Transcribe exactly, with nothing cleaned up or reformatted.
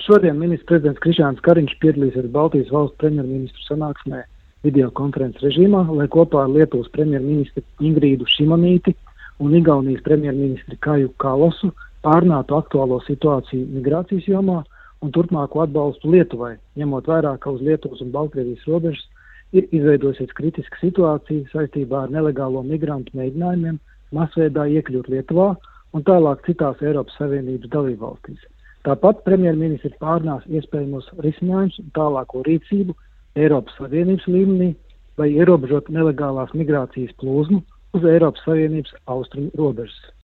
šodien ministrs prezidents Krišjāns Kariņš piedalīsies Baltijas valstu premjerministru sanāksmē videokonferences režīmā, lai kopā ar Lietuvas premjerministri Ingrīdu Šimonīti un Igaunijas premjerministri Kaju Kalosu pārnātu aktuālo situāciju migrācijas jomā un turpmāko atbalstu Lietuvai, ņemot vērā, ka uz Lietuvas un Baltkrievijas robežas ir izveidojusies kritiska situācija saistībā ar nelegālo migrantu mēģinājumiem masveidā iekļūt Lietuvā un tālāk citās Eiropas Savienības dalībvalstīs. Tāpat premjerministri pārnās iespējamos risinājumus un tālāko rīcību Eiropas Savienības līmenī, lai ierobežot nelegālās migrācijas plūsmu uz Eiropas Savienības austrumu robežas.